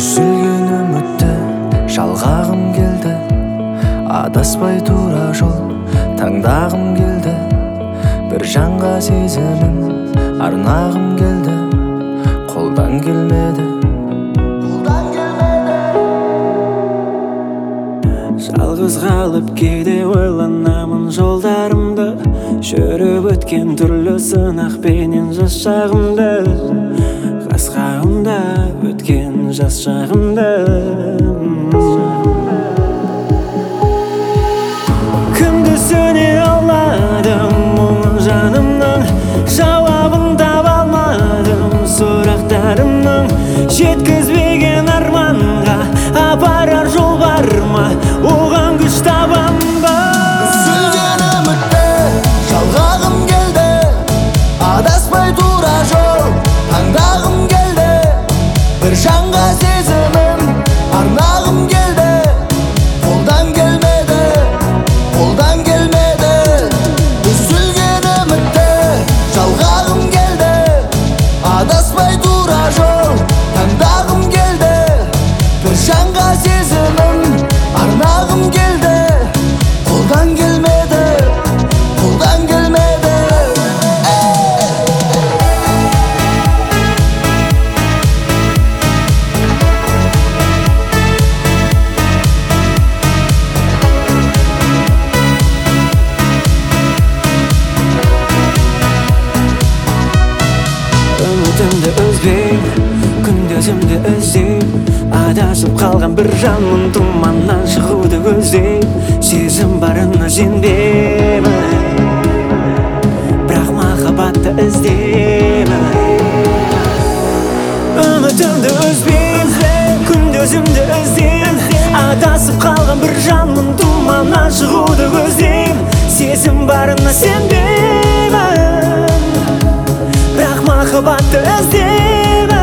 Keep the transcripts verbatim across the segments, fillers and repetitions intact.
Үзілген үмітті жалғағым келді, адаспай тура жол таңдағым келді. Бір жанға сезімін арнағым келді, қолдан келмеді. Жалғыз қалып кейде ойланамын жолдарымды, жүріп өткен түрлі сынақпенен жас шағымды, қасқағымда өткен жас шағымды. Кімді сөне алмадым мұңын жанымның, жауабын таба алмадым сұрақтарымның. Жеткізбеген арманға апарар жол бар ма, оған күш табам ба? Үзілген үмітті жалғағым келді, адаспай тура жол таңдағым келді. Бір жанға сезімім арнағым келді, қолдан келмеді, қолдан келмеді. Үзілген үмітті жалғағым келді, адаспай тура жол таңдағым келді. Бір жанға сезімім арнағым келді, қолдан келмеді, қолдан келмеді. Үмітімді үзбей, күндізімді іздеп, адасып қалған бір жанмын, тұманнан шығуды көздеп. Сезім барына сенбеймін, бірақ махаббатты іздеймін. Үмітімді үзбейм, күндізімді іздейм, адасып қалған бір жанмын, тұманнан шығуды көздейм. Сезім барына сенбеймін, бірақ махаббатты іздеймін.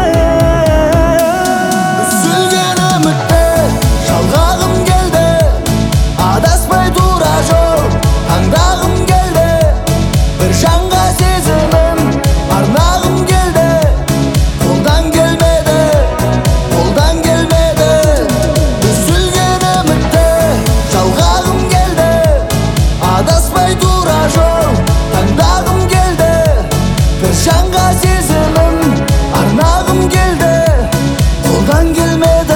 Үзілген үмітті жалғағым келді, адаспай тура жол таңдағым келді. Бір жанға сезімім арнағым келді, қолдан келмеді, қолдан келмеді. Үзілген үмітті жалғағым келді, адаспай тура жол таңдағым келді. Бір жанға сезімім арнағым келді, қолдан келмеді.